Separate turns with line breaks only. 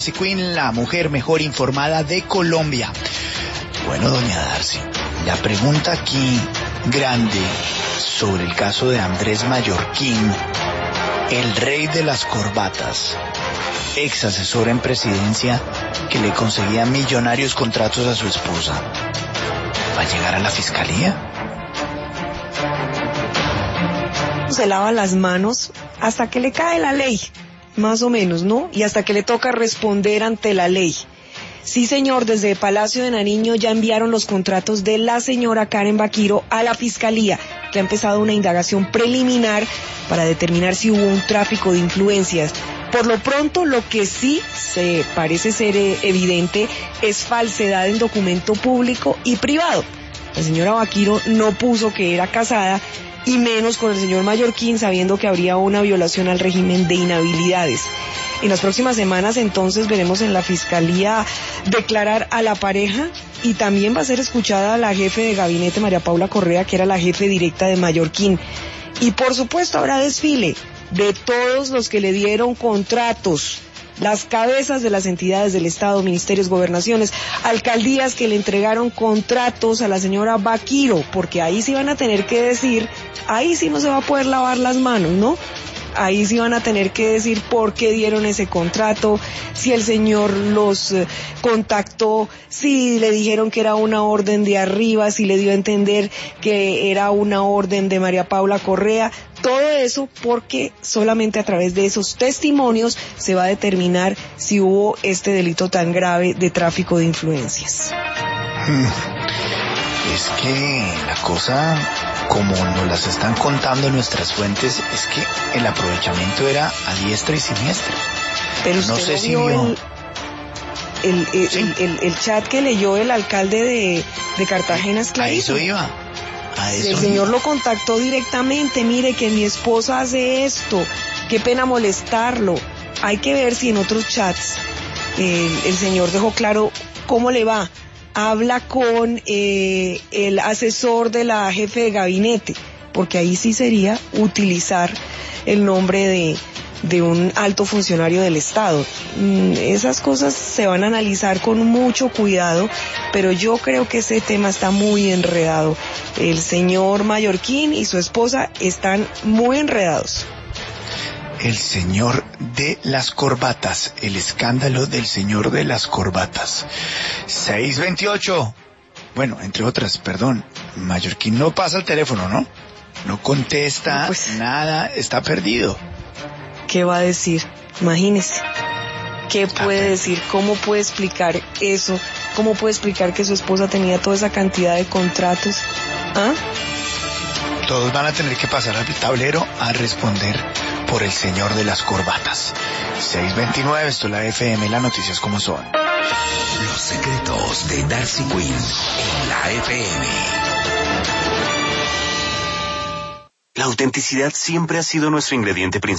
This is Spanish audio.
Queen, la mujer mejor informada de Colombia. Bueno, doña Darcy, la pregunta aquí grande sobre el caso de Andrés Mallorquín, el rey de las corbatas, ex asesor en presidencia que le conseguía millonarios contratos a su esposa, ¿va a llegar a la fiscalía?
Se lava las manos hasta que le cae la ley, más o menos, ¿no? Y hasta que le toca responder ante la ley. Sí, señor, desde Palacio de Nariño ya enviaron los contratos de la señora Karen Baquiro a la Fiscalía, que ha empezado una indagación preliminar para determinar si hubo un tráfico de influencias. Por lo pronto, lo que sí se parece ser evidente es falsedad en documento público y privado. La señora Baquiro no puso que era casada, y menos con el señor Mallorquín, sabiendo que habría una violación al régimen de inhabilidades. En las próximas semanas, entonces, veremos en la Fiscalía declarar a la pareja, y también va a ser escuchada la jefe de gabinete, María Paula Correa, que era la jefe directa de Mallorquín. Y por supuesto habrá desfile de todos los que le dieron contratos, las cabezas de las entidades del Estado, ministerios, gobernaciones, alcaldías que le entregaron contratos a la señora Baquiro, porque ahí sí van a tener que decir, ahí sí no se va a poder lavar las manos, ¿no? Ahí sí van a tener que decir por qué dieron ese contrato, si el señor los contactó, si le dijeron que era una orden de arriba, si le dio a entender que era una orden de María Paula Correa. Todo eso porque solamente a través de esos testimonios se va a determinar si hubo este delito tan grave de tráfico de influencias.
Es que la cosa, como nos las están contando nuestras fuentes, es que el aprovechamiento era a diestra y siniestra.
Pero usted
no sé si
vio el chat que leyó el alcalde de Cartagena, es clarísimo.
A eso iba.
El señor lo contactó directamente, mire que mi esposa hace esto, qué pena molestarlo. Hay que ver si en otros chats el señor dejó claro cómo le va. Habla con el asesor de la jefe de gabinete, porque ahí sí sería utilizar el nombre de un alto funcionario del Estado. Esas cosas se van a analizar con mucho cuidado, pero yo creo que ese tema está muy enredado. El señor Mallorquín y su esposa están muy enredados.
El señor de las corbatas, el escándalo del señor de las corbatas. 628. Bueno, entre otras, perdón, Mallorquín no pasa el teléfono, ¿no? No contesta, nada, está perdido.
¿Qué va a decir? Imagínese. ¿Qué puede decir? ¿Cómo puede explicar eso? ¿Cómo puede explicar que su esposa tenía toda esa cantidad de contratos? ¿Ah?
Todos van a tener que pasar al tablero a responder por el señor de las corbatas. 629, esto es la FM, las noticias como son.
Los secretos de Darcy Quinn en la FM. La autenticidad siempre ha sido nuestro ingrediente principal.